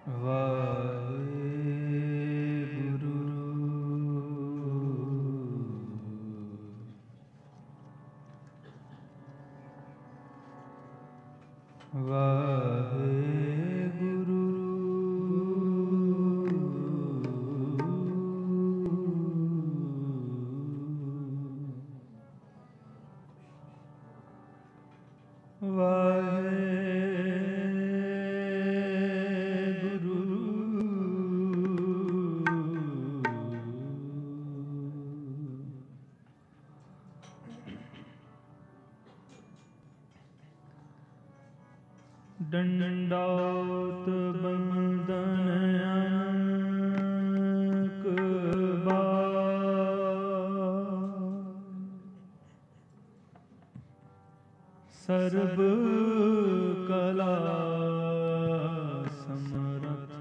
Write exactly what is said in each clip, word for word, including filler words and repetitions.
ਵਾਹਿਗੁਰੂ ਵਾਹਿਗੁਰੂ ਡੰਡੌਤ ਬੰਦਨ ਅਨਕ ਬਾਰ ਸਰਬ ਕਲਾ ਸਮਰਥ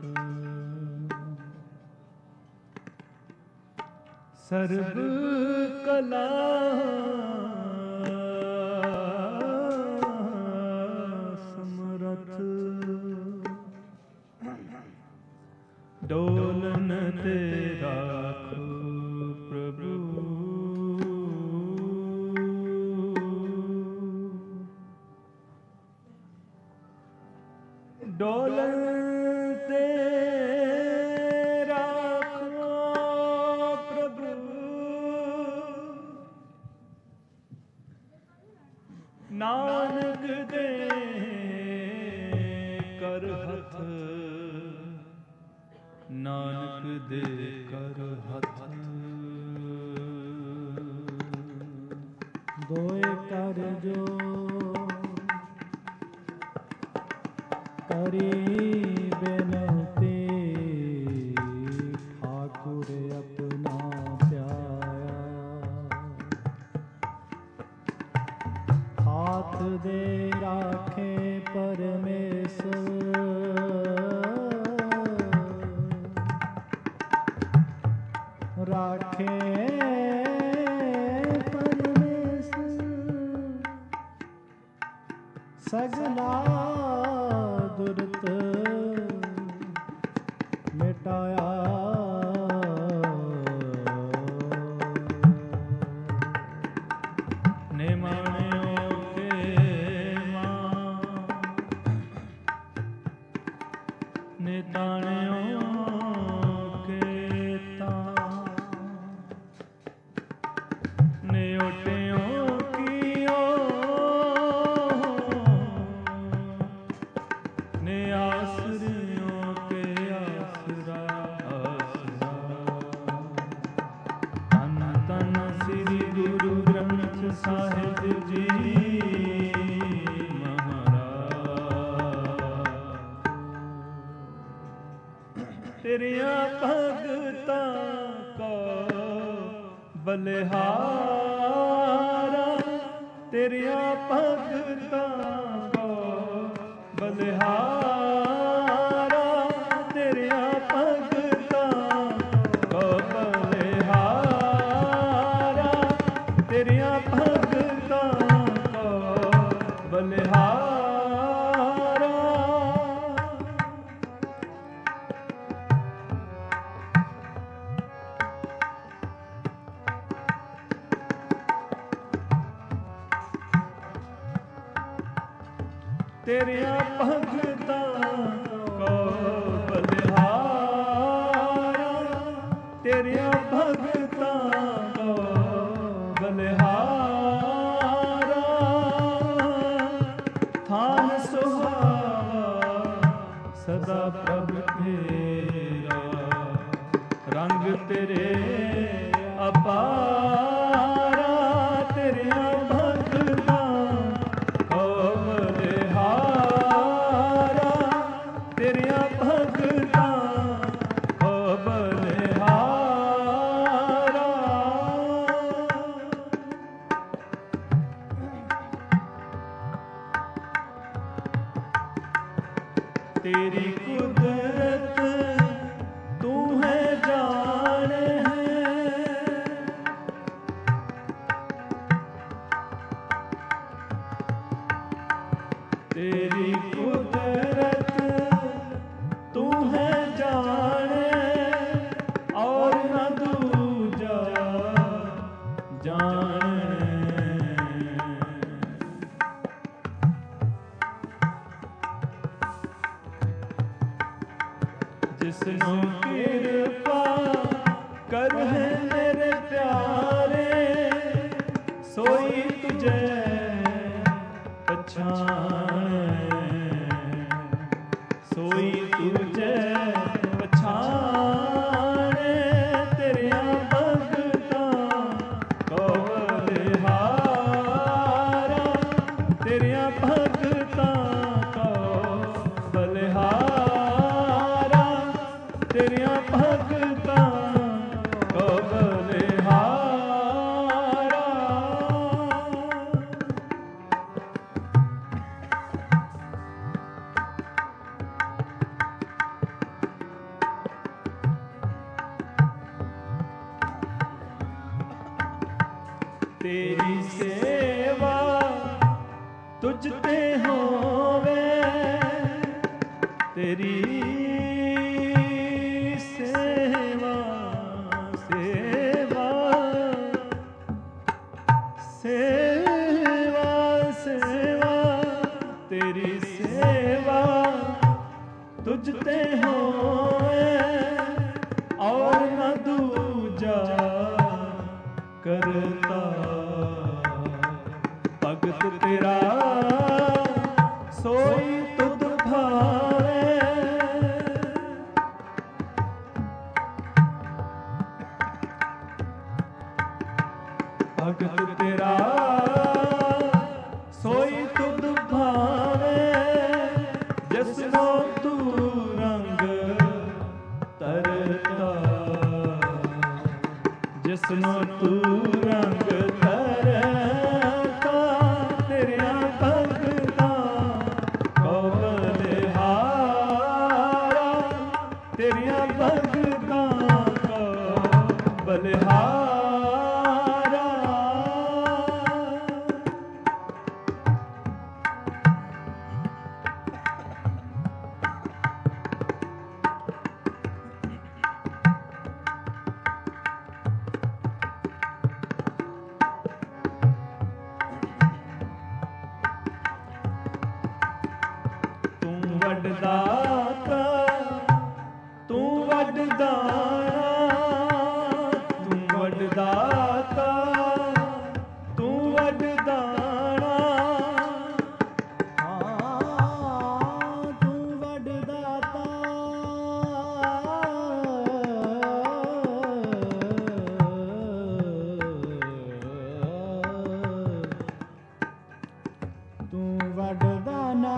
ਸਰਬ ਕਲਾ ਡੋਲਨ ਤੇ ਰਾਖੋ ਪ੍ਰਭੂ ਡੋਲਨ ਤੇ ਰਾਖੋ ਪ੍ਰਭੂ ਨਾਨਕ ਦੇ ਕਰ ਹੱਥ ਨਾਨਕ ਦੇ ਕਰ ਹੱਥ ਦੋਏ ਕਰ ਜੋ ਕਰੀ ਬੇਨਤੀ ਠਾਕੁਰ ਆਪਣਾ ਧਿਆਇਆ ਹਾਥ ਦੇ ਰਾਖੇ ਪਰਮੇਸ਼ਰ ਰਾਖੇ ਪਰਮੇਸ਼ਰ ਸਗਲਾ ਦੁਰਤ ਮਿਟਾਇਆ ਨੇ ਮਾਣਿਓ ਕੇ ਮਾਂ ਨੇ ਤਾਣਿਓ ਕੇ ਤਾਂ ਨੇ ਓਟਿਓ ਕੀਓ ਨੇ ਆਸਰਿਓ ਕੇ ਆਸਰਾ ਆਸਰਾ ਤਨ ਤਨ ਸ੍ਰੀ ਗੁਰੂ ਗ੍ਰੰਥ ਸਾਹਿਬ ਜੀ ਮਹਾਰਾਜ ਤੇਰੀਆਂ ਭਗਤਾਂ ਕੋ ਬਲਿਹਾਰਾ ਤੇਰੀਆਂ ਭਗਤਾਂ ਕੋ ਬਲਿਹਾਰਾ ਤੇਰੀਆਂ ਭਗਤਾਂ ਕੋ ਬਲਿਹਾਰਾ ਤੇਰੀਆਂ ਭਗਤਾਂ ਕੋ ਬਲਿਹਾਰਾ ਤੇਰੀਆਂ ਭਗਤਾਂ ਕੋ ਬਲਿਹਾਰਾ ਤੇਰੀਆਂ ਭਗਤਾਂ ਕੋ ਬਲਿਹਾਰਾ ਥਾਨ ਸੁਹਾਵਾ ਸਦਾ ਪ੍ਰਭ ਤੇਰਾ ਰੰਗ ਤੇਰੇ ਅਪਾਰਾ ਤੇਰੀਆਂ ਤੇਰੀਆਂ ਭਗਤਾਂ ਕੋ ਬਲਿਹਾਰਾ ਤੇਰੀ ਕੁਦਰਤ ਤੂੰ ਹੈ ਜਾਣ ਹੈ ਤੇਰੀ ਕੁਦਰਤ ਤੂੰ ਹੈ जिसनो कृपा कर है मेरे प्यारे, सोई तुझे पछाने, सोई तुझे पछाने, तेरिया भगतां को बलिहारा, तेरिया भगतां को बलिहारा, तेरिया भगतां को बलिहारा। तेरी सेवा तुझ ते होवे, तेरी सेवा सेवा सेवा सेवा, तेरी सेवा तुझ ते होवे, और न दूजा करता, भगत तेरा सोई तुध भावे, भगत तेरा सोई तुध भावे, जिसनो तू रंग तरता, जिसनो तू रंग तरता, तेरिया भगतां को बलिहारा, तेरिया भगतां को बलिहारा। वडदाता तू वडदाना, तू वडदाता तू वडदाना, हाँ तू वडदाता, तू वडदाना,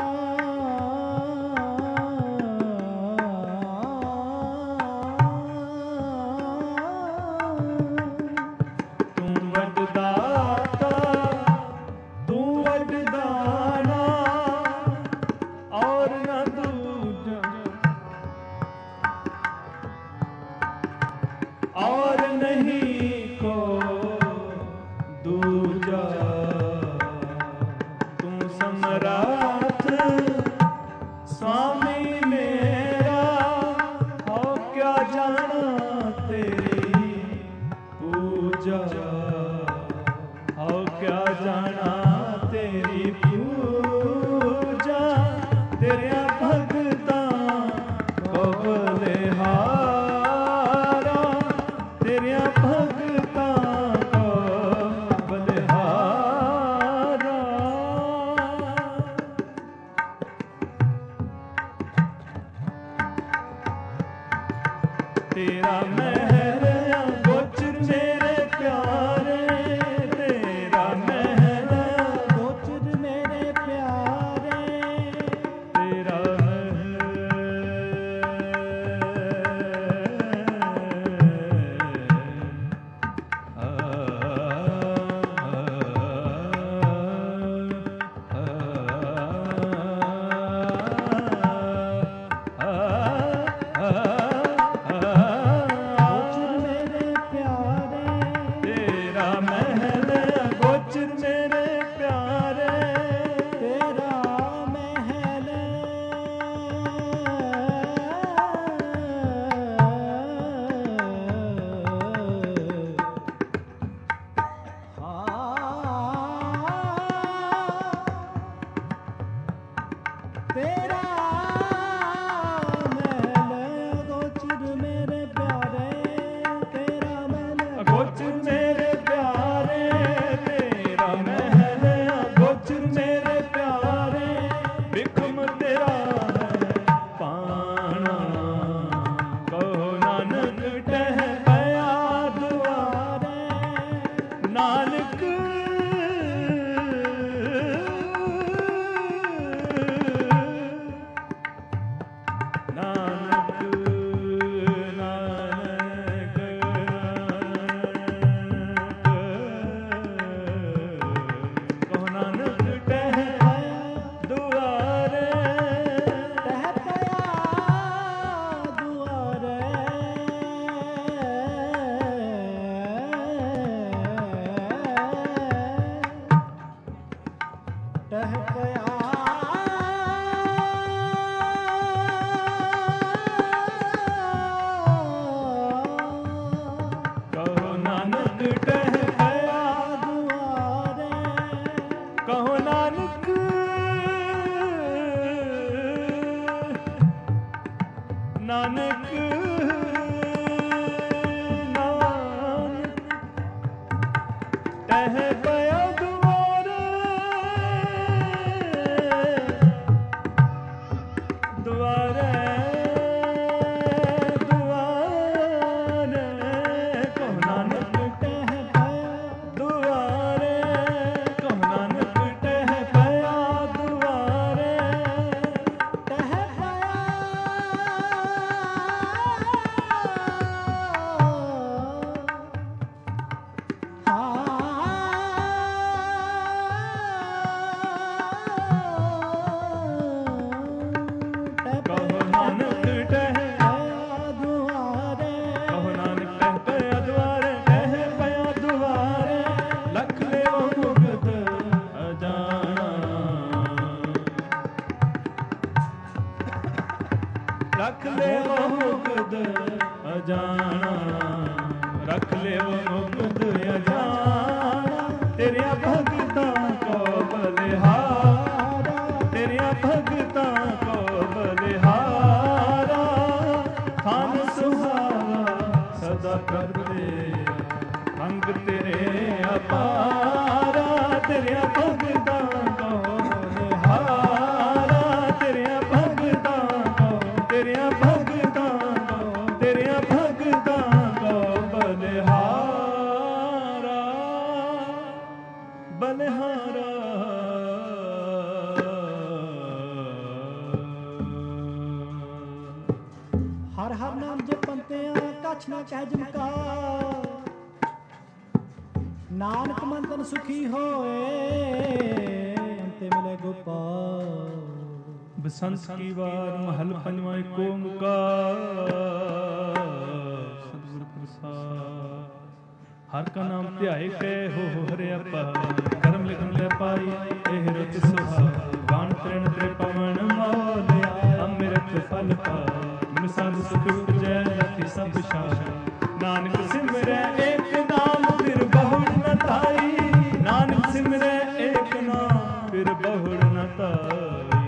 और नहीं को दूजा, तू सम्राट स्वामी मेरा, हो क्या जाना तेरी पूजा, हो क्या जाना तेरी पूजा, तेरिया भगतां को बलिहारा, तेरिया भगतां को बलिहारा। तेरा महल गोचर मेरे प्यारे, तेरा महल गोचर मेरे प्यारे, तेरा ਨਾਨਕ ਨਾਨਕ ਟਹਿ ਪਿਆ ਦੁਆਰੇ ਦੁਆਰੇ ਰੱਖ ਲਿਓ ਮੁਕਤ ਅਜਾਣਾ, ਰੱਖ ਲਿਓ ਮੁਕਤ ਅਜਾਣਾ। ਤੇਰੀਆਂ ਭਗਤਾਂ ਕੋ ਬਲਿਹਾਰਾ, ਤੇਰੀਆਂ ਭਗਤਾਂ ਕੋ ਬਲਿਹਾਰਾ। ਥਾਨ ਸੁਹਾਵਾ ਸਦਾ ਕਰਦੇ ਅੰਗ ਤੇਰੇ ਅਪਾਰਾ। ਤੇਰੀਆਂ ਭਗਤਾਂ ਕੋ ਬਲਿਹਾਰਾ, ਤੇਰੀਆਂ ਭਗਤਾਂ ਤੇਰੀਆਂ ਭਗਤਾਂ ਕੋ, ਤੇਰੀਆਂ ਭਗਤਾਂ ਕੋ ਬਲਿਹਾਰਾ ਬਲਿਹਾਰਾ। ਹਰ ਹਰ ਨਾਮ ਜਪੰਤਿਆਂ ਕਛ ਨਾ ਕਹਿ ਜਮਕਾ। ਨਾਨਕ ਮਨ ਤਨ ਸੁਖੀ ਹੋਏ ਅੰਤੇ ਮਿਲੇ ਗੋਪਾਲ। ਬਸੰਤ ਕੀ ਵਾਰ ਮਹਲ ਪੰਜਵਾਂ ਏਕ ਓੰਕਾਰ। ਸਤਿਗੁਰ ਪ੍ਰਸਾਦ। ਹਰ ਕਾ ਨਾਮ ਧਿਆਏ ਕੈ ਹੋ ਹਰਿ ਆਪਾ। ਕਰਮ ਲਿਖਨ ਲੈ ਪਾਈ ਇਹ ਰੁਚ ਸੁਹਾ। ਬਾਣ ਤ੍ਰਿਣ ਤ੍ਰਿ ਪਵਨ ਮੋਲਿਆ ਅੰਮ੍ਰਿਤ ਫਲ ਪਾਇਆ। ਮਨ ਸੰਗ ਸੁਖ ਉਪਜੈ ਰਤੀ ਸਭ ਛਾਇਆ। ਨਾਨਕ ਸਿਮਰੈ ਏਕ ਨਾਮ ਫਿਰ ਬਹੁੜ ਨ ਧਾਈ। ਨਾਨਕ ਸਿਮਰੈ ਏਕ ਨਾਮ ਫਿਰ ਬਹੁੜ ਨ ਧਾਈ।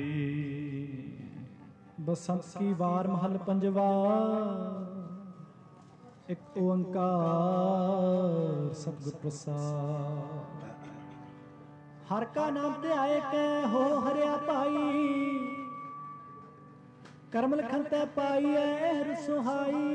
ਬਸੰਤ ਕੀ ਵਾਰ ਮਹਲ ਪੰਜਵਾ ਇੱਕ ਓੰਕਾਰ ਸਤਿਗੁਰ ਪ੍ਰਸਾਦ। ਹਰ ਕਾ ਨਾਮ ਧਿਆਏ ਕੈ ਹੋ ਹਰਿਆ ਭਾਈ। ਕਰਮ ਲਖਨ ਤੈ ਪਾਈਐ ਹਰਿ ਸੁਹਾਈ।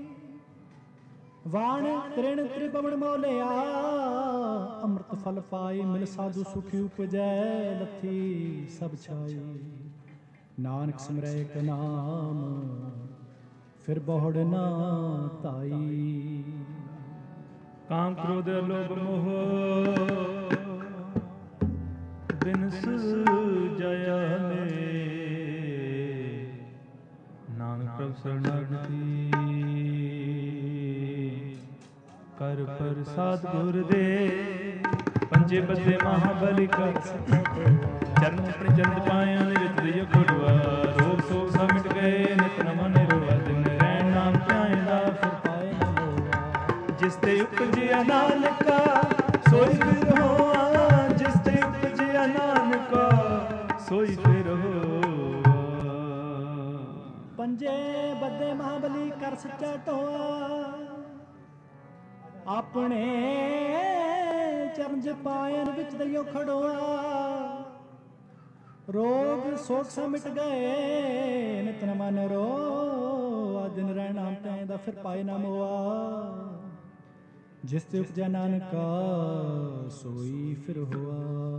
ਵਾਣ ਤ੍ਰਿਣ ਤ੍ਰਿਭਵਨ ਮੋਲਿਆ ਅੰਮ੍ਰਿਤ ਫਲ ਪਾਈ। ਮਿਲ ਸਾਧੂ ਸੁਖੀ ਉਪਜੈ ਲੱਥੀ ਸਭ ਛਾਈ। ਨਾਨਕ ਸਿਮਰੈ ਏਕ ਨਾਮ ਫਿਰ ਬਹੁੜ ਨਾ ਧਾਈ। ਕਾਮ ਕ੍ਰੋਧ ਲੋਭ ਮੋਹ ਬਿਨਸ ਜਯਾ ਨੇ। ਨਾਨਕ ਪ੍ਰਭ ਸਰਣਾਗਤੀ ਕਰ ਪ੍ਰਸਾਦ ਗੁਰ ਦੇ। ਪੰਜੇ ਬੱਦੇ ਮਹਾਬਲੀ ਕਾ ਚਰਨ ਆਪਣੇ ਚਰਨ ਪਾਇਆਂ ਦੇ ਵਿੱਚ ਦਿਓ ਖੁੜਵਾ। ਰੋਗ ਸੋਗ ਸਭ ਮਿਟ ਗਏ ਨਿਤ ਨਵਾਂ ਨਿਰਵਾ। ਦਿਨ ਰਹਿਣ ਨਾਮ ਧਿਆਇਂਦਾ ਫਿਰ ਪਾਏ ਨਾ ਹੋਆ। ਜਿਸ ਤੇ ਉਪਜਿਆ ਨਾਨਕਾ ਸੋਈ ਫਿਰ ਹੋਆ। ਜਿਸ ਤੇ ਉਪਜਿਆ ਨਾਨਕਾ ਸੋਈ ਫਿਰ ਹੋਆ। ਪੰਜੇ ਬੱਦੇ ਮਹਾਬਲੀ ਕਰ ਸੱਚਾ ਢੋਆ। ਆਪਣੇ ਚਰਨ ਜਪਾਇਨ ਵਿੱਚ ਦਈਓ ਖੜੋਆ। ਰੋਗ ਸੋਗ ਸਭ ਮਿਟ ਗਏ ਨਿਤ ਨਵਾਂ ਨਿਰੋਆ। ਦਿਨ ਰਹਿਣ ਨਾਮ ਧਿਆਇਂਦਾ ਫਿਰ ਪਾਏ ਨਾ ਮੋਆ। ਜਿਸ ਤੇ ਉਪਜਿਆ ਨਾਨਕਾ ਸੋਈ ਫਿਰ ਹੋਆ।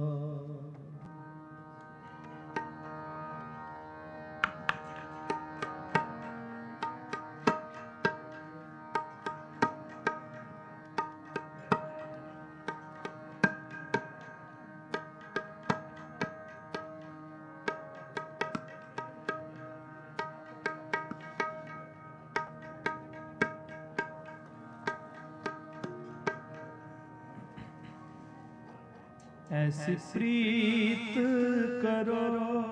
ਐਸੀ ਪ੍ਰੀਤ ਕਰੋ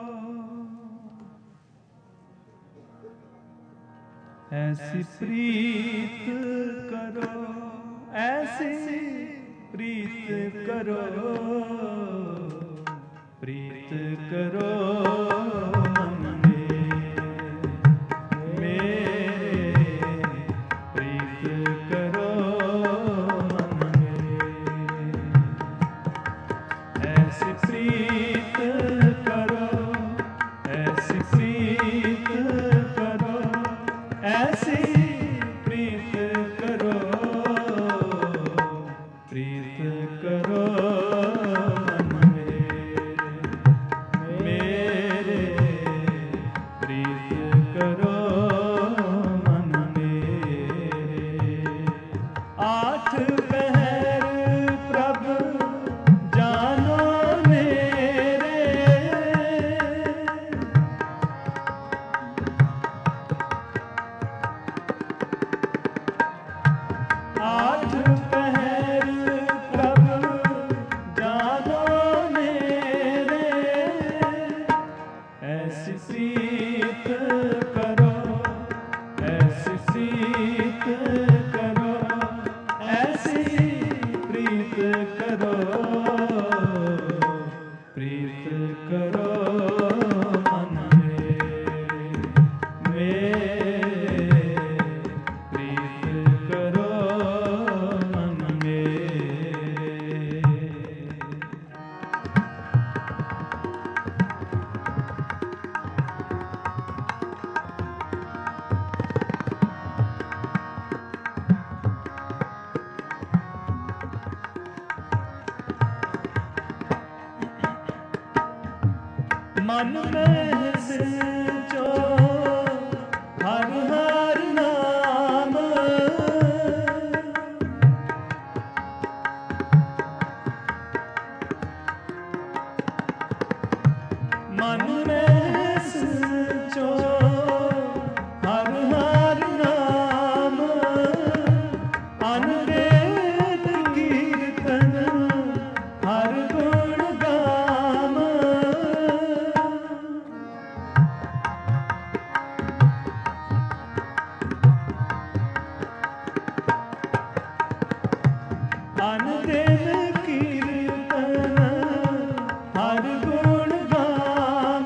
ਐਸੀ ਪ੍ਰੀਤ ਕਰੋ ਐਸੀ ਪ੍ਰੀਤ ਕਰੋ ਪ੍ਰੀਤ ਕਰੋ ਮਨ ਮੇ मन में सिंचो हर हर नाम, मन में सिंचो हर हर नाम, अनवेद कीर्तन हर गुण गाम। अनवेद कीर्तन हर गुण गाम,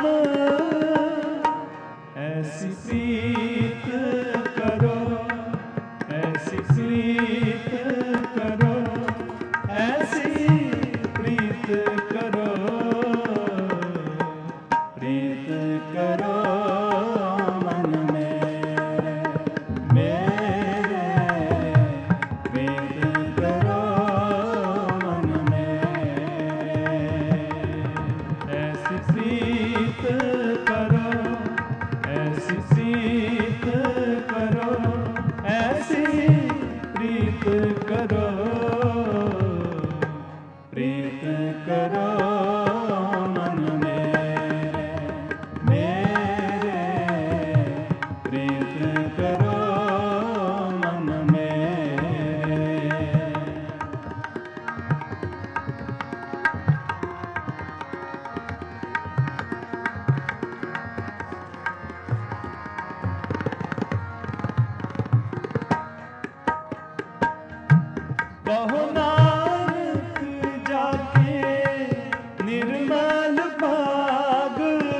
ऐसी प्रीत करो, ऐसी प्रीत करो, ऐसी प्रीत करो, प्रीत करो मन मेरे, मेरे प्रीत करो मन मेरे, ऐसी प्रीत करो, ऐसी प्रीत करो, ऐसी प्रीत करो, प्रीत करो मन मेरे, मेरे प्रीत करो मन मेरे। कहो नानक जाके निर्मल भाग,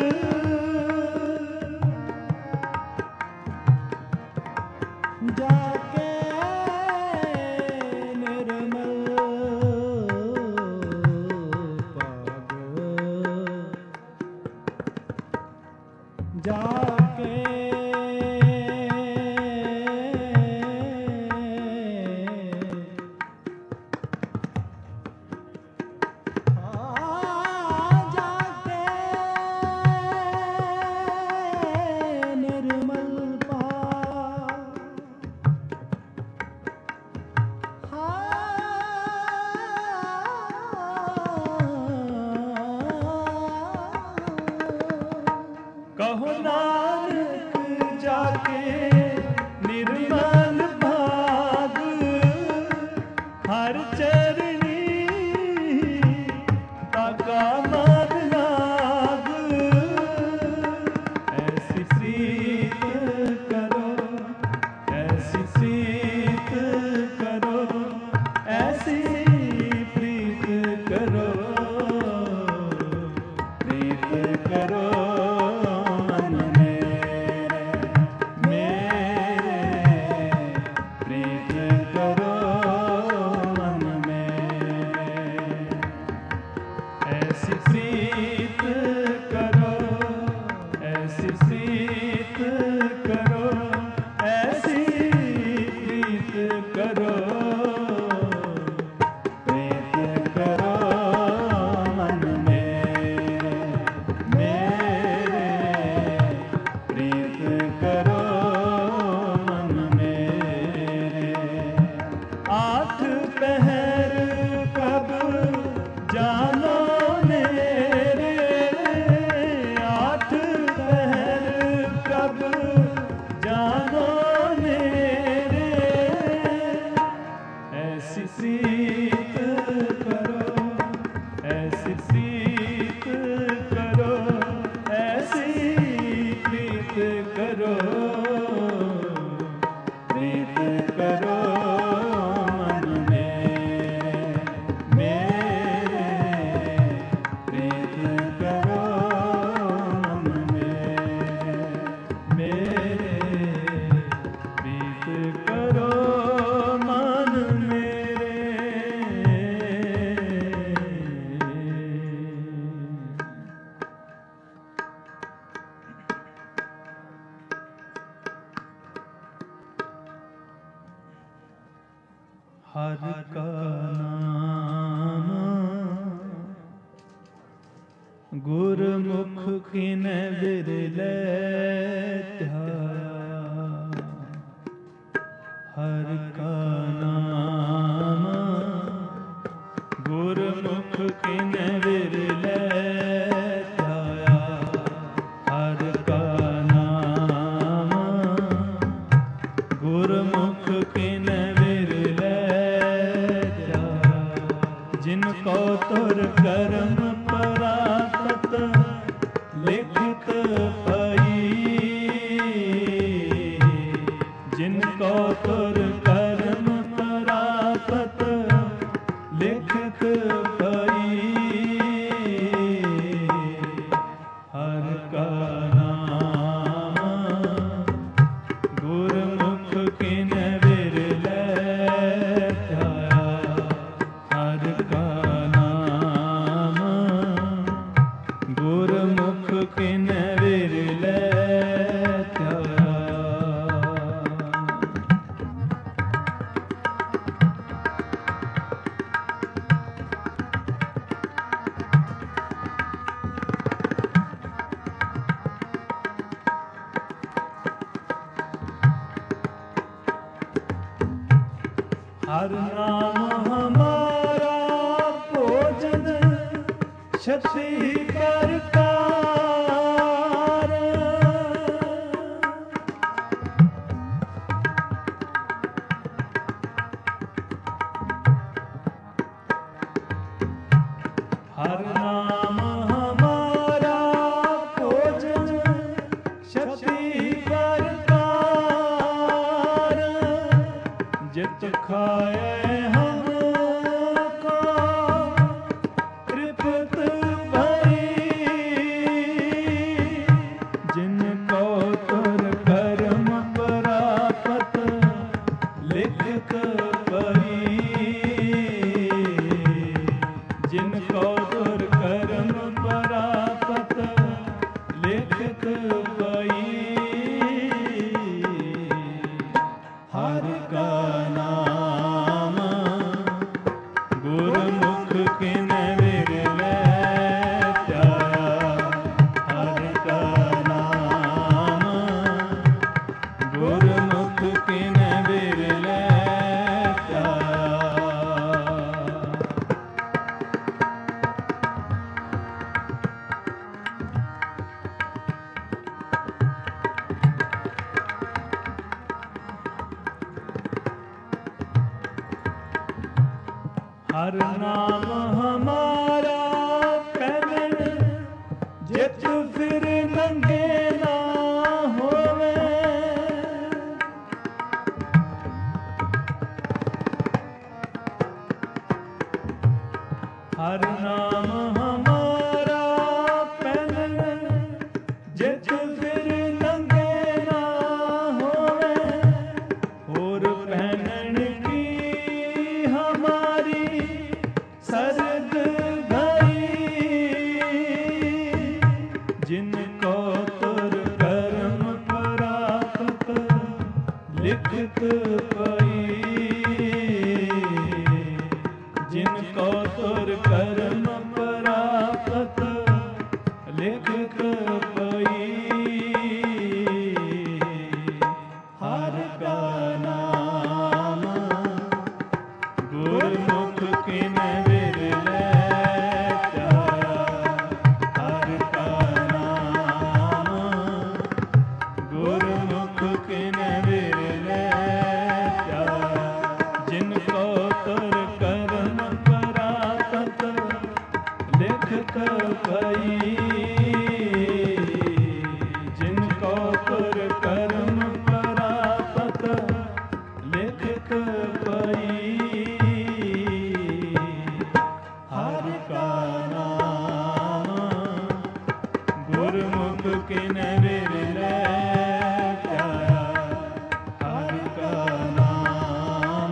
जाके निर्मल पाग, जाके जाके निर्मल पाग, कहो नानक जाके निर्मल भाग, हर चरणी ताका मन लाग, ऐसी प्रीत करो, ऐसी प्रीत करो, ऐसी प्रीत करो, प्रीत करो मन मेरे, मेरे प्रीत करो मन मेरे, ऐसी प्रीत करो, ऐसी प्रीत करो, ऐसी प्रीत करो, प्रीत करो मन मेरे, मेरे प्रीत करो मन मेरे। आठ पहर कब जानो मेरे, आठ पहर कब जानो मेरे, ऐसी प्रीत करो, ऐसी प्रीत करो, ऐसी प्रीत करो, प्रीत करो मन मेरे, मेरे प्रीत करो मन मेरे, मेरे प्रीत करो मन मेरे। हर का नाम ਗੁਰਮੁਖ ਕਿਨ ਵਿਰਲੇ ਧਿਆਇਆ, ਹਰਿ ਕਾ ਨਾਮ ਗੁਰਮੁਖ ਕਿਨ ਵਿਰਲੇ ਧਿਆਇਆ, ਹਰਿ ਕਾ ਨਾਮ ਗੁਰਮੁਖ ਕਿਨ ਵਿਰਲੇ ਧਿਆਇਆ, ਜਿਨ ਕੋ ਤੁਰ ਕਰਮ ਪਰਾਪਤ ਲਿਖਤ ਪਈ, ਜਿਨ ਕੋ ਤੁਰ ਕਰਮ ਪਰਾਪਤ ਲਿਖਤ ਪਈ, ਹਰਿ ਕਾ ਨਾਮ ਗੁਰਮੁਖ ਕਿਨ ਵਿਰਲੇ ਧਿਆਇਆ, ਹਰਿ ਕਾ ਨਾਮ ਗੁਰਮੁਖ ਕਿਨ ਵਿਰਲੇ ਧਿਆਇਆ। ਹਰ ਨਾਮ ਹਮਾਰਾ ਭੋਜਨ ਛਤੀ ਪ੍ਰਕਾਰ, ਹਰ ਨਾਮ ਹਮਾਰਾ ਭੋਜਨ ਛਤੀ ਪ੍ਰਕਾਰ, ਜਿਤ ਖਾਏ ਹਮ ਕੋ ਤ੍ਰਿਪਤ ਭਈ, ਜਿਨ ਕੋ ਤੁਰ ਕਰਮ ਪਰਾਪਤ ਲਿਖਤ ਪਈ, ਜਿਨ ਕੋ ਤੁਰ ਕਰਮ ਪਰਾਪਤ ਲਿਖਤ ਪਈ, ਹਰਿ ਕਾ ਨਾਮ ਗੁਰਮੁਖ ਕਿਨ ਵਿਰਲੇ ਧਿਆਇਆ, ਹਰਿ ਕਾ ਨਾਮ ਗੁਰਮੁਖ ਕਿਨ ਵਿਰਲੇ ਧਿਆਇਆ। ਹਰ ਨਾਮ ਹਮਾਰਾ ਪਹਿਨਣ ਜਿਤ ਫਿਰ ਨੰਗੇ ਨਾ ਹੋਵੇ, ਹਰ ਨਾਮ ਹਮਾਰਾ ਪਹਿਨਣ ਜਿਤ ਫਿਰ ਨੰਗੇ ਨਾ ਹੋਵੇ, ਹੋਰ ਪਹਿਨਣ ਕੀ ਹਮਾਰੀ ਸਰਦ ਭਈ, ਜਿਨ ਕੋ ਤੁਰ ਕਰਮ ਪਰਾਪਤ ਲਿਖਤ ਪਈ, ਜਿਨ ਕੋ ਤੁਰ ਕਰਮ ਪਰਾਪਤ ਲਿਖਤ ਪਈ, ਹਰਿ ਕਾ ਨਾਮ ਗੁਰਮੁਖ ਕਿਨ ਵਿਰਲੇ ਧਿਆਇਆ, ਹਰਿ ਕਾ ਨਾਮ ਗੁਰਮੁਖ ਕਿਨ ਵਿਰਲੇ ਧਿਆਇਆ, ਜਿਨ ਕੋ ਤੁਰ ਕਰਮ ਪਰਾਪਤ ਲਿਖਤ ਪਈ, ਜਿਨ ਕੋ ਤੁਰ ਕਰਮ ਪਰਾਪਤ ਲਿਖਤ ਪਈ, ਹਰਿ ਕਾ ਨਾਮ ਗੁਰਮੁਖ ਕਿਨ ਵਿਰਲੇ ਧਿਆਇਆ, ਹਰਿ ਕਾ ਨਾਮ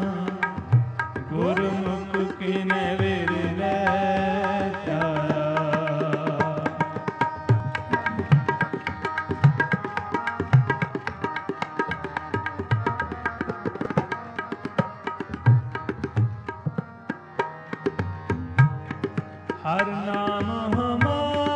ਗੁਰਮੁਖ ਕਿਨ ਵਿਰਲੇ ਧਿਆਇਆ। ਹਰ ਨਾਮ ਹਮਾਰਾ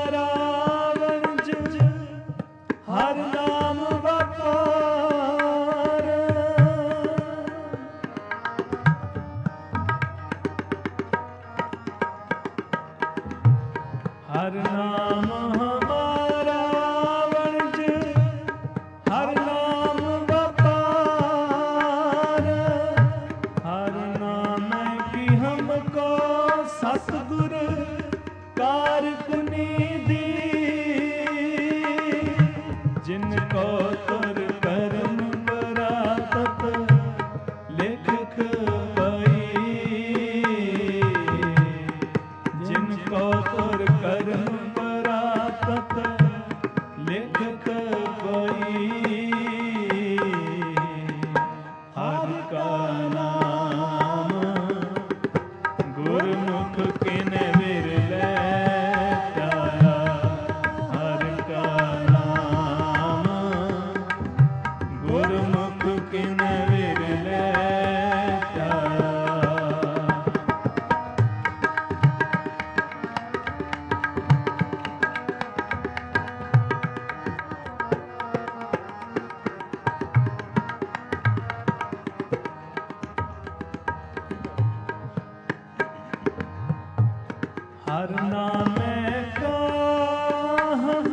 हर नामे का हम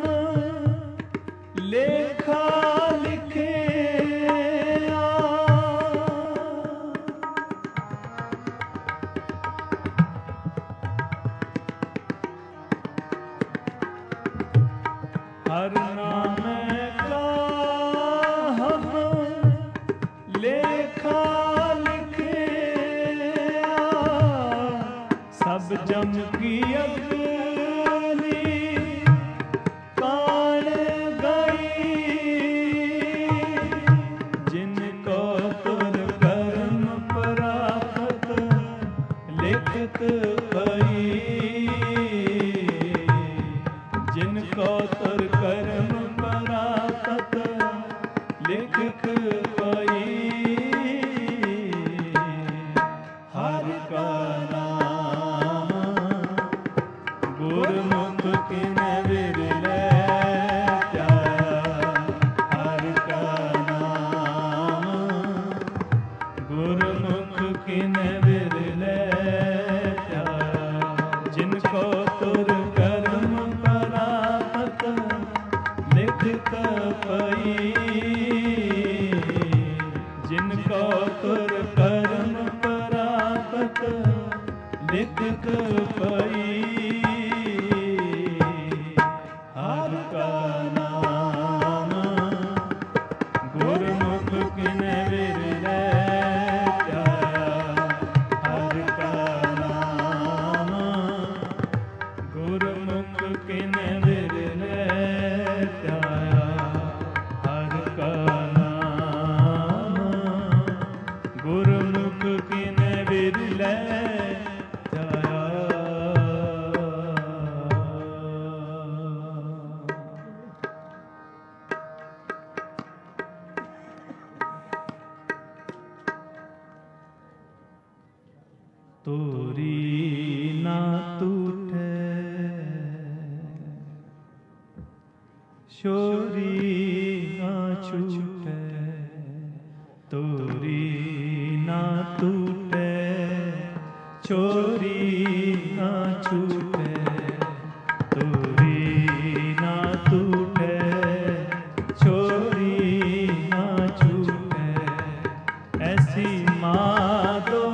लेखा लिखे हर नामे का हम लेखा लिखे सब जम की अग्नि कान गई जिनको तुर कर्म प्राप्त लिखत पई जिनको तुर कर्म प्राप्त लिखत पई हर का गुरमुख किन विरले त्याया हर का नाम गुरमुख किन विरले त्याया जिनको तुर कर्म प्राप्त लिखत पई जिनको तुर कर्म प्राप्त लिखत पई हर का नाम गुरमुख किन विरले त्याया हर का नाम गुरमुख किन विरले त्याया हर का नाम गुरमुख किन विरले तोरी ना टूटे शोरी ना छूटे तोरी ना टूटे छोरी ना छूटे तोरी ना टूटे छोरी ना छूटे ऐसी माँ दो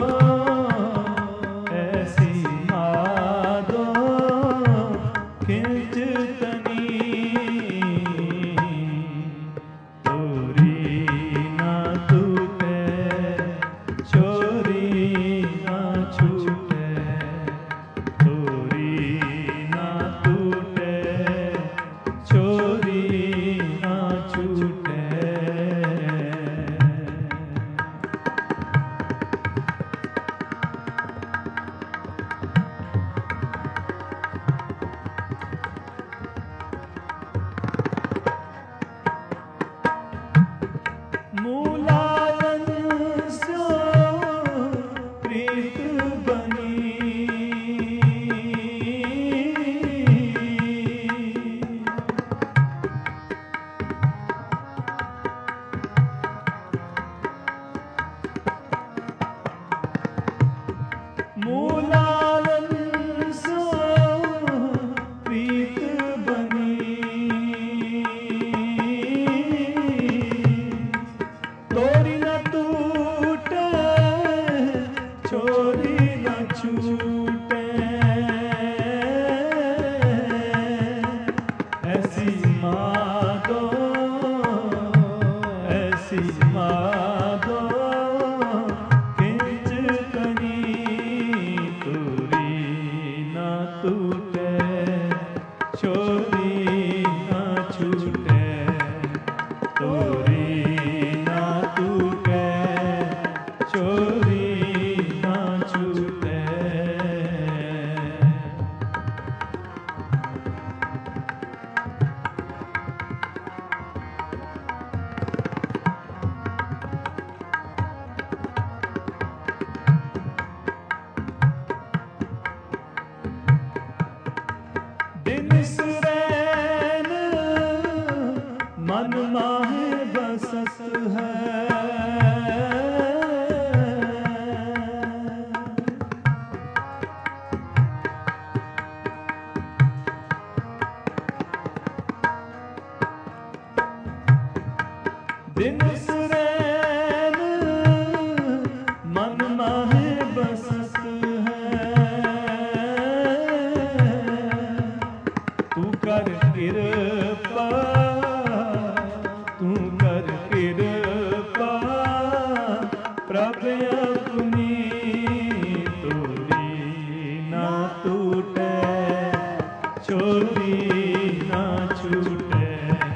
बिसरैन मन माहे बसत है। तू कर कृपा तू कर कृपा प्रभ अपनी तोरी ना टूटे छोरी ना छूटे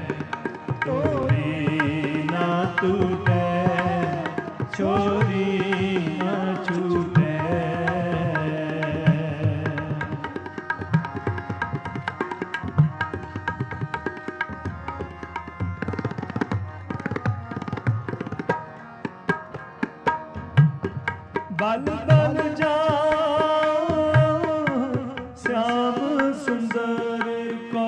तोरी ना टूटे छोरी ना छूटे। बल बल जाओ श्याम सुंदर को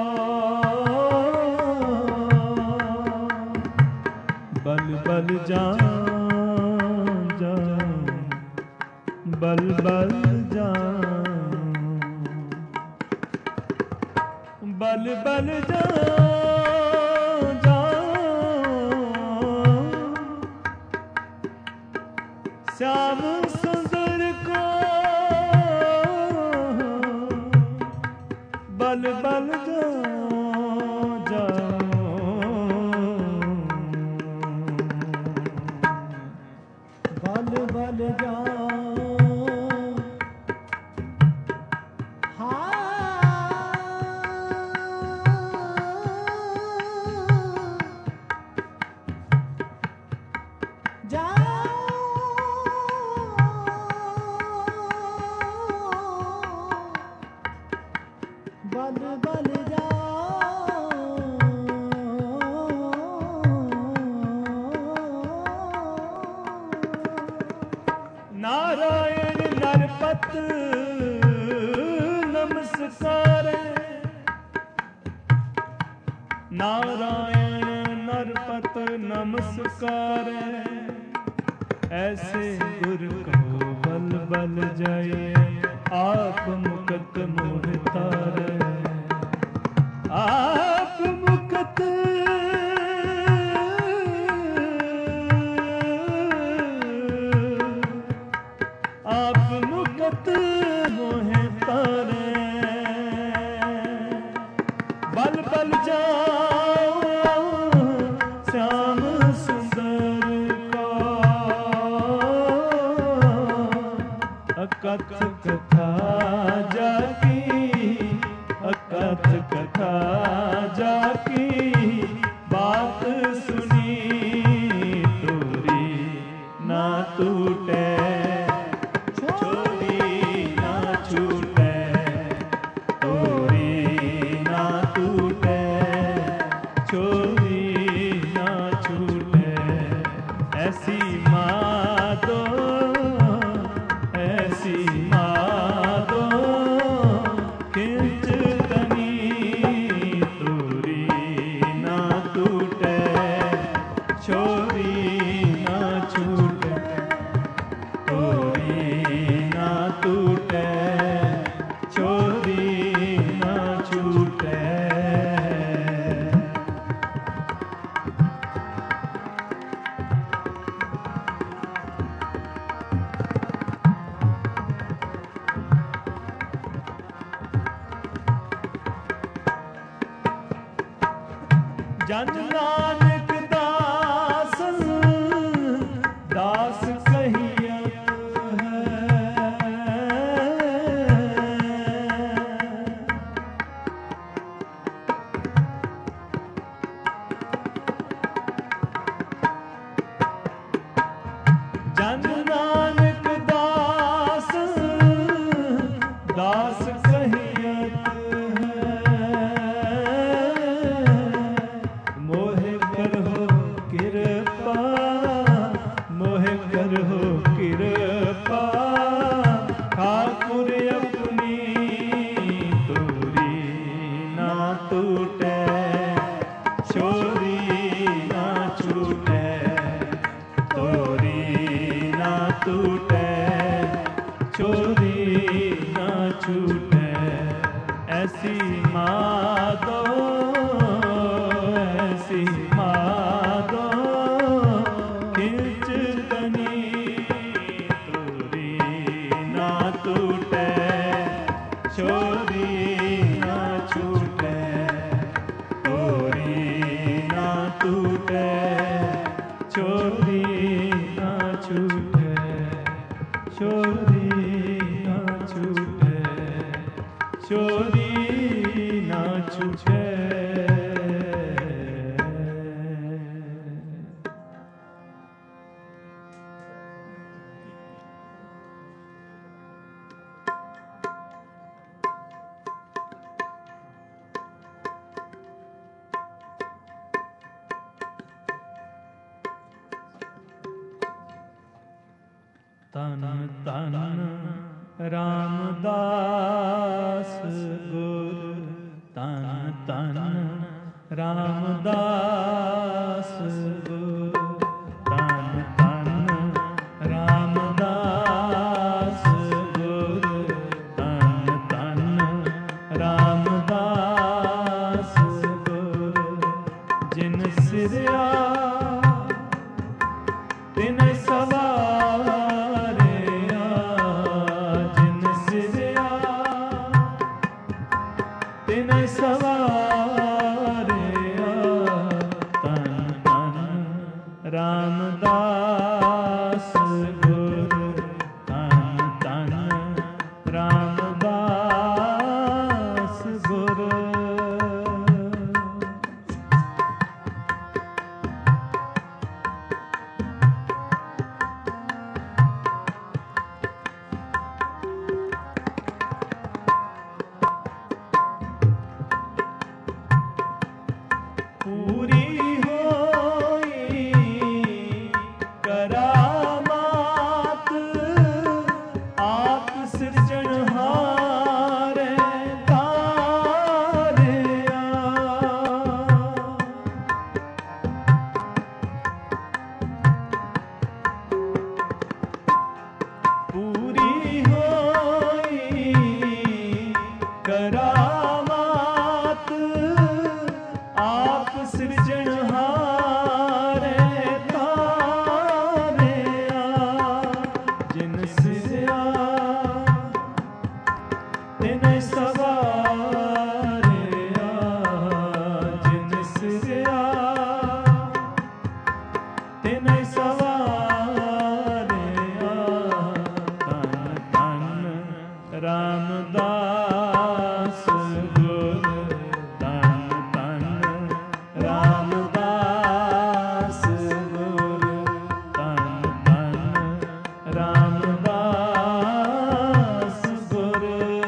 बल बल जाओ जाओ बल बल जाओ बल बल जाओ जाओ श्याम सुंदर को बल बल जाओ जाओ बल बल जाओ बल बल नारायण नरपत नमस्कार नारायण नरपत नमस्कार ऐसे गुर को बल बल जाए आप मुकत मोह तारे आप मुकत आप मुकत मोह तारे बल बल जाओ श्याम सुंदर को अकथ कथा जाकी अकथ कथा जाकी बात सुनी तोरी ना टूटे छोरी ना छूटे तोरी ना टूटे छोरी ना छूटे ऐसी मादो ऐसी मादो खिंच तनी तोरी ना टूटे छोरी ना छूटे तोरी ना टूटे छोरी ना छूटे। जन नानक दास दास कहियत है जन नानक दास दास कहियत मोहे करहो कृपा मोहे करहो कृपा ठाकुर अपनी तोरी ना टूटे छोरी ना छूटे तोरी ना टूटे छोरी ना छूटे ऐसी मादो ऐसी मादो ਛੋਰੀ ਨਾ ਛੂਟੇ, ਛੋਰੀ ਨਾ ਛੂਟੇ, ਛੋਰੀ ਨਾ ਛੂਟੇ। ਤਨ ਤਨ ਰਾਮਦਾਸ ਗੁਰ, ਤਨ ਤਨ ਰਾਮਦਾਸ ਗੁਰ, ਤਨ ਤਨ ਰਾਮਦਾਸ ਗੁਰ, ਤਨ ਤਨ ਰਾਮਦਾਸ ਗੁਰ। ਜਿਨ ਸਿਰਿਆ ਤਿਨ ਸਵਾਰਿਆ, ਜਿਨ ਸਿਰਿਆ ਤਿਨ ਸਵਾਰਿਆ, ਤਨ ਤਨ ਰਾਮਦਾਸ ਗੁਰ, ਤਨ ਤਨ ਰਾਮਦਾਸ ਗੁਰ। ਪੂਰੀ ਹੋਈ ਕਰਾਮਾਤ ਆਪ ਸਿਰਜਣਹਾਰੇ ਤਾਰਿਆ। ਪੂਰੀ ਹੋਈ ਕਰਾਮਾਤ ਆਪ ਸਿਰਜਣਹਾਰੇ ਤਾਰਿਆ। ਜਿਨ ਸਿਰਿਆ ਤਿਨ ਸਵਾਰਿਆ, ਜਿਨ ਸਿਰਿਆ ਤਿਨ ਸਵਾਰਿਆ, ਤਨ ਤਨ ਰਾਮਦਾਸ ਗੁਰ, ਤਨ ਤਨ ਰਾਮਦਾਸ ਗੁਰ, ਤਨ ਤਨ ਰਾਮਦਾਸ ਗੁਰ।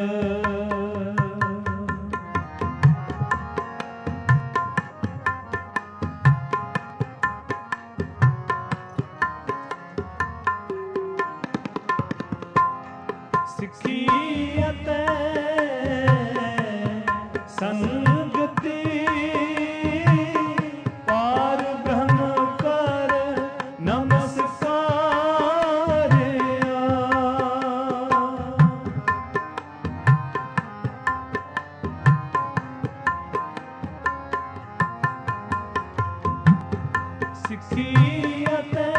ਸਿੱਖੀ ਅਤੇ ਸੰਗਤੀ ਪਾਰ ਬ੍ਰਹਮ ਕਰ ਨਮਸਕਾਰਿਆ। ਸਿੱਖੀ ਅਤੇ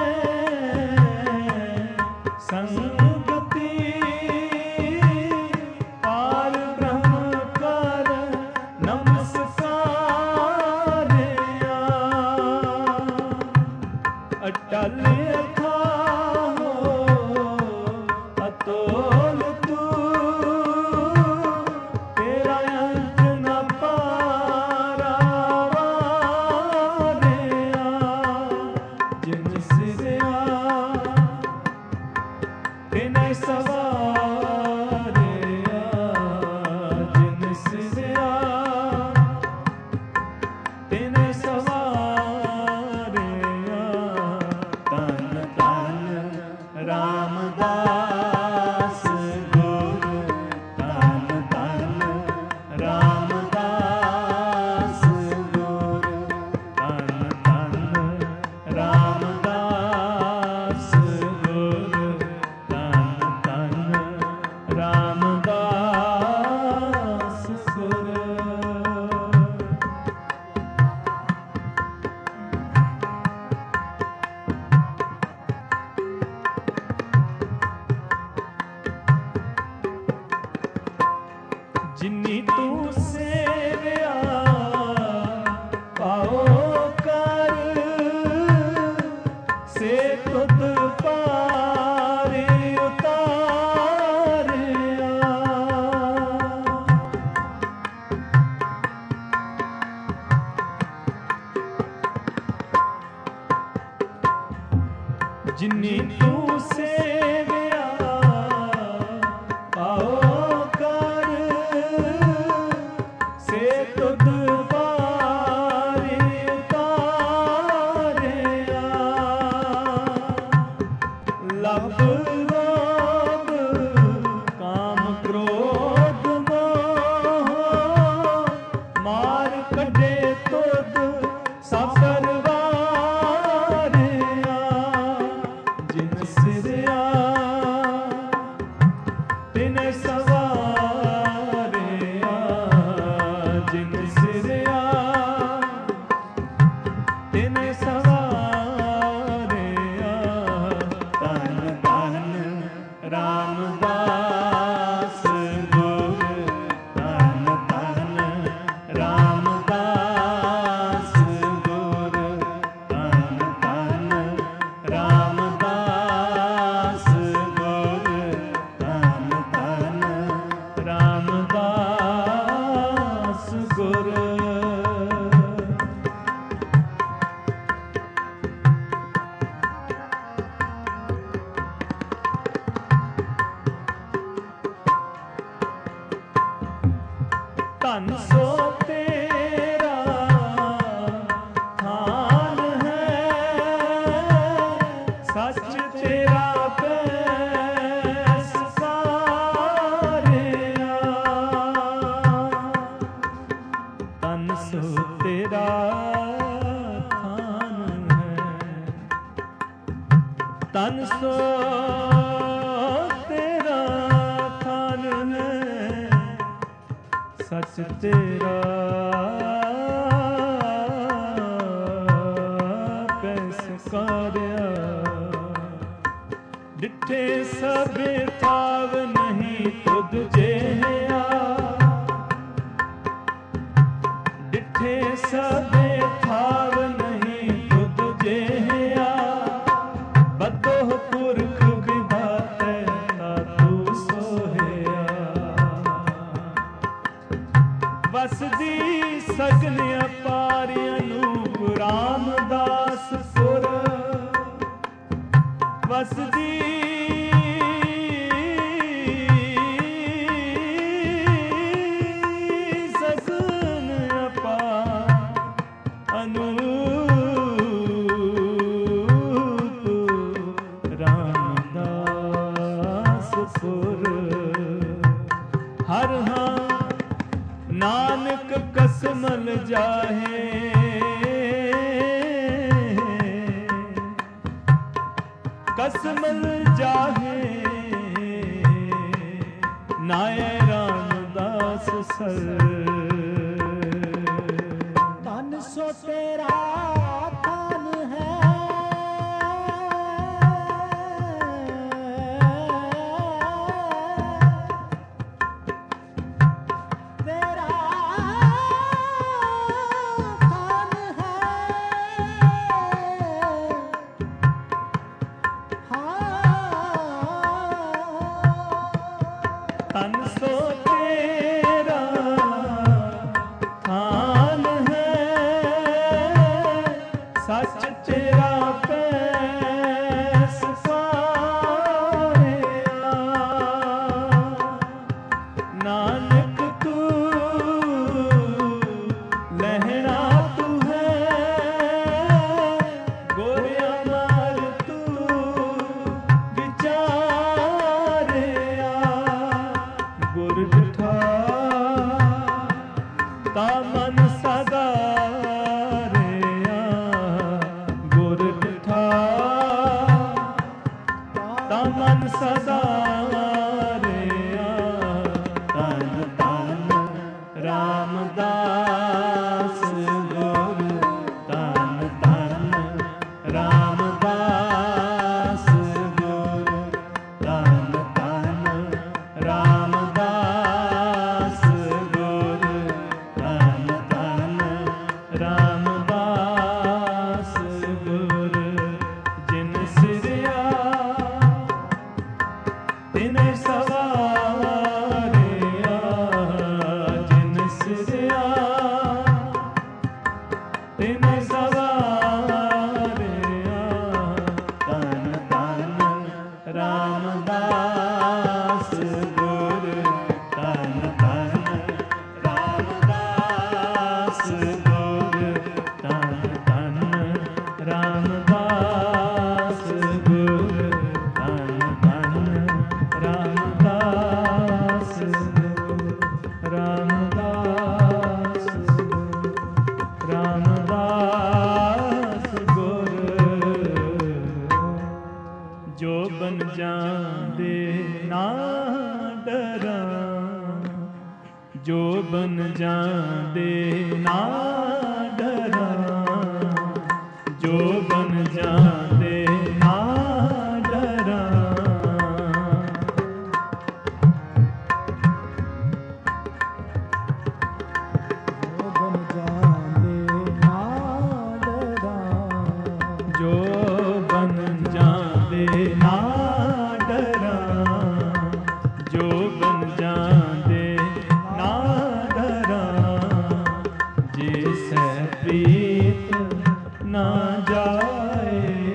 ਸੰਗਤੀ ਪਾਰ ਬ੍ਰਹਮ ਕਰ ਨਮਸਕਾਰਿਆ। ਅਟਲ ਅਥਾਹੋ ਅਤੋਲ ਤੂੰ, ਤੇਰਾ ਅੰਤ ਨ ਪਾਰਾਵਾਰਿਆ। ਜਿਨ ਸਿਰਿਆ ਤਿਨ ਸਵਾਰਿਆ, ਜਿਨ ਸਿਰਿਆ ਤਿਨ ਸਵਾਰਿਆ, ਤਨ ਜਿਨੀ ਤੂੰ ਸੇਵਿਆ ਪਾਓ ਕਰ ਸੇ ਤੁਧ ਵਾਰੀ ਉਤਾਰਿਆ ਲਭ ਲੋਭ ਕਾਮ ਕ੍ਰੋਧ ਮੋਹ ਮਾਰ ਕੱਢੇ ਤੁਧ ਸਭ ਪਰਵਾਰਿਆ ਜਿਨ ਸਿਰਿਆ ਤਿਨ ਸਵਾਰਿਆ ਜਿਨ ਸਿਰਿਆ ਤਿਨ ਸਵਾਰਿਆ ਧੰਨ ਧੰਨ ਰਾਮਦਾਸ ਗੁਰ ਧੰਨ ਧੰਨ ਰਾਮਦਾਸ ਗੁਰ ਧੰਨ ਧੰਨ ਰਾਮਦਾਸ ਗੁਰ ਧੰਨ ਧੰਨ ਰਾਮਦਾਸ ਗੁਰ। ਧੰਨ ਸੋ ਤੇਰਾ ਥਾਨ ਹੈ ਸੱਚ ਤੇਰਾ ਪੈਸ ਸਾਰਿਆ ਧੰਨ ਸੋ ਤੇਰਾ ਥਾਨ ਹੈ ਧੰਨ ਸੋ ਤੇਰਾ ਥਾਨ ਹੈ ਸੱਚ ਤੇਰਾ ਪੈਸ ਕਾਰਿਆ ਡਿਠੇ ਸਭ ਥਾਵ ਨਹੀਂ ਤੁਧ ਜਿਹਾ ਡਿਠੇ ਸਭ ਥਾਵ ਨਹੀਂ ਤੁਧ ਜਿਹਾ ਬਦੋ ਪੁਰਖ ਵਿਧਾਤੈ ਤਾਤੂ ਸੋਹਿਆ ਵਸਦੀ ਸਗਨ ਅਪਾਰ ਅਨੂਪ ਰਾਮਦਾਸ ਪੁਰ ਵਸਦੀ ਸਗਨ ਅਪਾਰ ਅਨੂਪ ਰਾਮਦਾਸ ਪੁਰ ਹਰ ਹਾਂ ਨਾਨਕ ਕਸਮਲ ਜਾਹੇ ਕਸਮਲ ਜਾਹੇ ਨਾਏ ਰਾਮਦਾਸ ਸਰ ਧੰਨ ਸੋ ਤੇਰਾ ਥਾਨ ਹੈ ਤੇਰਾ ਥਾਨ ਹੈ ਧੰਨ ਸੋ ਤੇਰਾ ਥਾਨ ਹੈ ਸੱਚ ਤੇਰਾ ਪੈਸ ਸਾਰਿਆ ਨਾਨਕ ਤੂੰ ਲਹਿਣਾ ਤੂੰ ਹੈ ਗੋਰਿਆ ਮਾਰ ਤੂੰ ਵਿਚਾਰਿਆ ਗੁਰ ਡਿਠਾ ਤਾ ਮਨ ਸਦਾ ਰਿਆ ਗੁਰ ਡਿਠਾ ਤਾ ਮਨ ਸਦਾ ਰਿਆ ਧੰਨ ਧੰਨ ਰਾਮਦਾਸ ਗੁਰ ਧੰਨ ਧੰਨ ਰਾਮਦਾਸ ਗੁਰ ਧੰਨ ਧੰਨ ਰਾਮਦਾਸ ਗੁਰ ਧੰਨ ਧੰਨ ਰਾਮਦਾਸ ਗੁਰ ਜਿਨ ਸਿਰਿਆ ਜਾਂਦੇ ਨਾ ਡਰਾਂ, ਜੋ ਬਨ ਜਾਂਦੇ ਨਾ ਡਰਾਂ, ਜੋ ਬਨ ਜਾਂਦੇ ਨਾ ਡਰਾਂ। ਜੋ ਬਨ ਜਾਂਦੇ ਨਾ ਡਰਾਂ, ਜੋ ਬਨ ਜਾਂਦੇ ਨਾ ਡਰਾਂ, ਜੇ ਸਹਿ ਪ੍ਰੀਤ ਨਾ ਜਾਏ,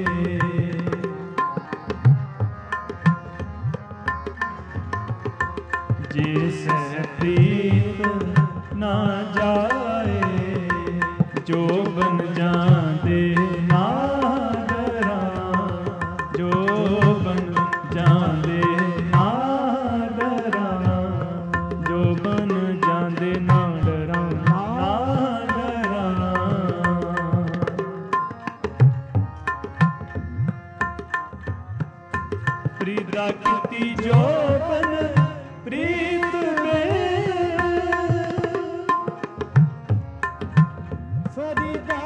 ਜੇ ਸਹਿ ਪ੍ਰੀਤ ਨਾ ਜਾਏ, ਜੋ ਬਨ ਜਾਂਦੇ ਨਾ ਡਰਾਂ, ਜੋ ਬਨ ਜਾਂਦੇ ਨਾ ਡਰਾਂ, ਜੋ ਬਨ ਜਾਂਦੇ ਨਾ ਡਰਾਂ, ਨਾ ਡਰਾਂ। ਫਰੀਦਾ ਕੀਤੀ ਜੋ ਬਨ ਪ੍ਰੀਤ ਫਰੀਦਾ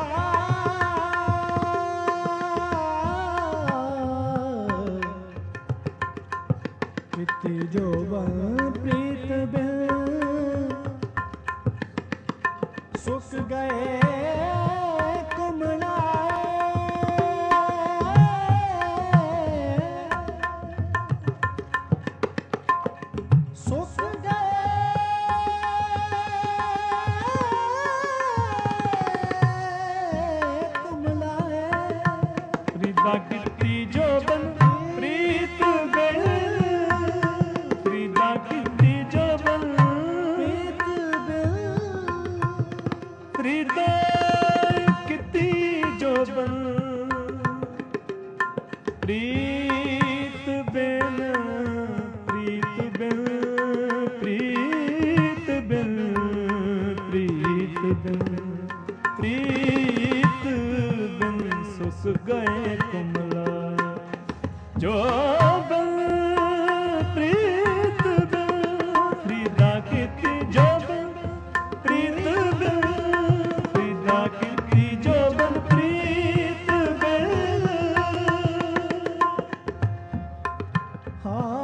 ਕੀਤੀ ਜੋ ਬਨ ਪ੍ਰੀਤ ਬਿਨ, ਸੁੱਕ ਗਏ ਕੁਮਲਾਏ, ਸੁੱਕ ਗਏ ਕੁਮਲਾਏ। ਫਰੀਦਾ ਕੀਤੀ ਜੋ ਬਨ ਪ੍ਰੀਤ ਬਿਨ, ਫਰੀਦਾ ਕੀਤੀ ਜੋ ਬਨ ਪ੍ਰੀਤ ਬਿਨ, ਫਰੀਦਾ ਕੀਤੀ ਜੋ ਬਨ ਪ੍ਰੀਤ ਬਿਨ, ਪ੍ਰੀਤ ਬਿਨ, ਪ੍ਰੀਤ ਬਿਨ, ਪ੍ਰੀਤ ਬਿਨ, ਪ੍ਰੀਤ ਬਿਨ ਸੁੱਕ ਗਏ ਕੁਮਲਾਏ। ਜੋ ਬਨ ਪ੍ਰੀਤ ਬਿਨ, ਫਰੀਦਾ ਕੀਤੀ ਜੋ ਬਨ ਪ੍ਰੀਤ ਬਿਨ, ਫਰੀਦਾ ਕੀਤੀ ਜੋ ਬਨ ਪ੍ਰੀਤ ਬਿਨ। ਹਾਂ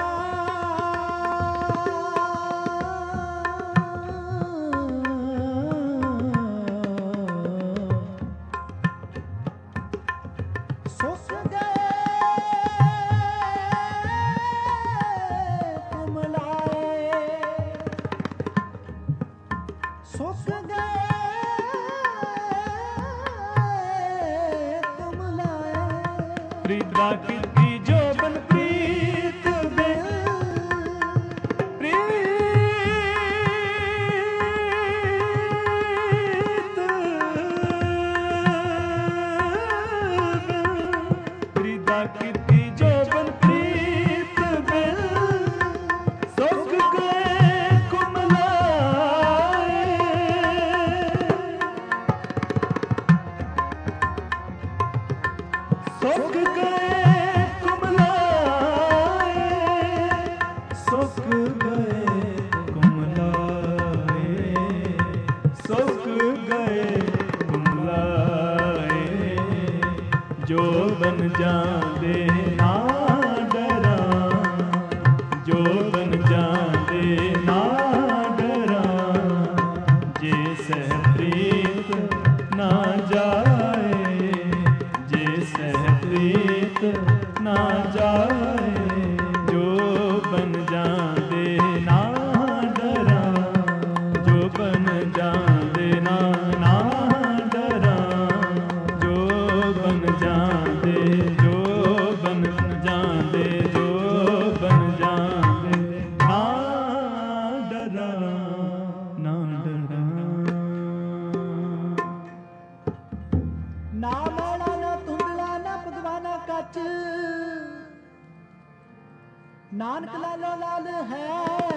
ਸੁੱਕ ਗਏ ਕੁਮਲਾਏ, ਸੁੱਕ ਗਏ ਕੁਮਲਾਏ। ਫਰੀਦਾ ਕੀਤੀ ਜੋ ਬਨ ਪ੍ਰੀਤ ਬਿਨ, ਪ੍ਰੀਤ ਬਿਨ, ਫਰੀਦਾ ਕੀਤੀ ਜੋ ਬਨ ਪ੍ਰੀਤ ਬਿਨ, ਸੁੱਕ ਗਏ ਕੁਮਲਾਏ, ਸੁੱਕ ਗਏ ਕੁਮਲਾਏ, ਸੁੱਕ ਗਏ ਕੁਮਲਾਏ, ਸੁੱਕ ਗਏ ਕੁਮਲਾਏ, ਜੋ ਬਨ ਜਾਂਦੇ ਨਾ ਡਰਾਂ, ਜੋ ਬਨ ਜਾਂਦੇ ਨਾ ਡਰਾਂ, ਜੇ ਸਹਿ ਪ੍ਰੀਤ ਨਾ ਜਾਏ, ਜੇ ਸਹਿ ਪ੍ਰੀਤ ਨਾ ਜਾਏ, ਜੋ ਬਨ ਜਾਂਦੇ ਨਾ ਡਰਾਂ, ਜੋ ਬਨ ਜਾਂਦੇ ਨਾ ਨਾ ਡਰਾਂ, ਜੋ ਬਨ ਜਾਂਦੇ, ਜੋ ਬਨ ਜਾਂਦੇ, ਜੋ ਬਨ ਜਾਂਦੇ ਨਾ ਡਰਾਂ, ਨਾ ਡਰਾਂ। ਨਾ ਮੋੜਾ ਨਾ ਧੁੰਦਲਾ ਨਾ ਪਦਵਾਨਾ ਕੱਚ, ਨਾਨਕ ਲਾਲੋ ਲਾਲ ਹੈ,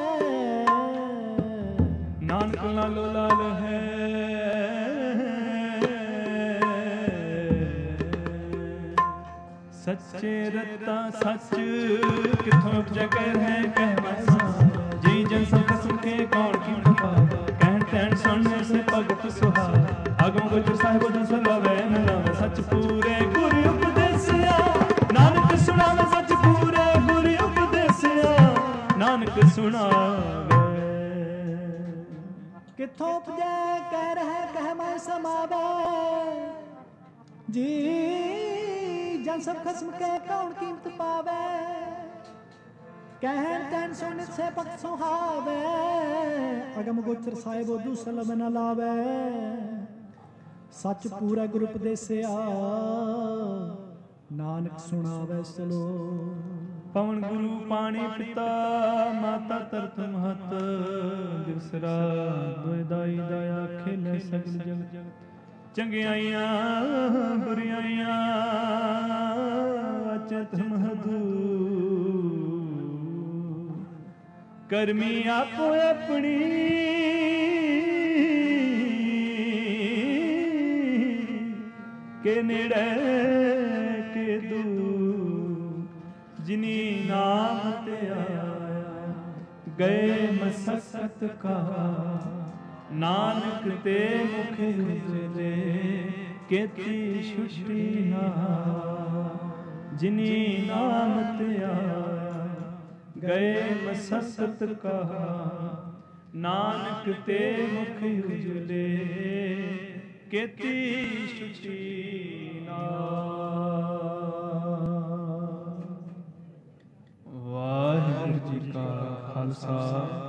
ਨਾਨਕ ਲਾਲੋ ਲਾਲ ਹੈ। ਸੱਚੇ ਰਤਾ ਸੱਚ ਕਿਥੋਂ ਉਪਜੈ ਕਹਿ ਹੈ ਕਹਿ ਮਾਸਾ ਜੀ ਜਨ ਸਭ ਖਸਮ ਕੇ ਕੌਣ ਕੀ ਪਾਵਾ ਕਹਿਣ ਤੈਣ ਸੁਣਨੇ ਸੇ ਭਗਤ ਸੁਹਾਵਾ ਅਗਮ ਗੁਜਰ ਸਾਹਿਬ ਜੋ ਸਲਾਵੇ ਨ ਲਾਵੇ ਸੱਚ ਪੂਰੇ ਗੁਰ ਉਪਦੇਸਿਆ ਨਾਨਕ ਸੁਣਾਵੇ ਸੱਚ ਪੂਰੇ ਗੁਰ ਉਪਦੇਸਿਆ ਨਾਨਕ ਸੁਣਾਵੇ ਕਿੱਥੋਂ ਉਪਜੈ ਕਹਿ ਰਹਿ ਕਹਿ ਮੈਂ ਸਮਾਵੇ ਜੀ ਜਨ ਸਭ ਖਸਮ ਕੇ ਕੌਣ ਕੀਮਤ ਪਾਵੇ ਕਹਿਣ ਤੈਨ ਸੁਣ ਸੇ ਭਗਤ ਸੁਹਾਵੇ ਅਗਮ ਗੋਚਰ ਸਾਹਿਬ ਉਦੂ ਸਲਮ ਨ ਲਾਵੇ ਸੱਚ ਪੂਰਾ ਗੁਰ ਉਪਦੇਸਿਆ ਨਾਨਕ ਸੁਣਾਵੇ ਸਲੋ ਪਵਨ ਗੁਰੂ ਪਾਣੀ ਪਿਤਾ ਮਾਤਾ ਤਰਤ ਮਹਤ ਦਿਵਸਰਾ ਦੋਇ ਦਾਈ ਦਇਆ ਖੇਲੇ ਸਗਲ ਜਗਤ ਚੰਗਿਆਈਆਂ ਬੁਰਿਆਈਆਂ ਅਚਤ ਮਹਦੂ ਕਰਮੀ ਆਪੋ ਆਪਣੀ ਕੇ ਨੇੜੇ ਕੇ ਦੂਰ ਜਿਨੀ ਨਾਮ ਤੇ ਆਇਆ ਗਏ ਮਸਕਤ ਕਾ ਨਾਨਕ ਤੇ ਮੁਖ ਉਜਲੇ ਕੀਤੀ ਛੁਟੀ ਨਾ ਜਿਨੀ ਨਾਮ ਤੇ ਆਇਆ ਗਏ ਮਸਕਤ ਕਾ ਨਾਨਕ ਤੇ ਮੁਖ ਉਜਲੇ ਕੀਤੀ ਛੁਟੀ ਨਾ। ਵਾਹਿਗੁਰੂ ਜੀ ਕਾ ਖਾਲਸਾ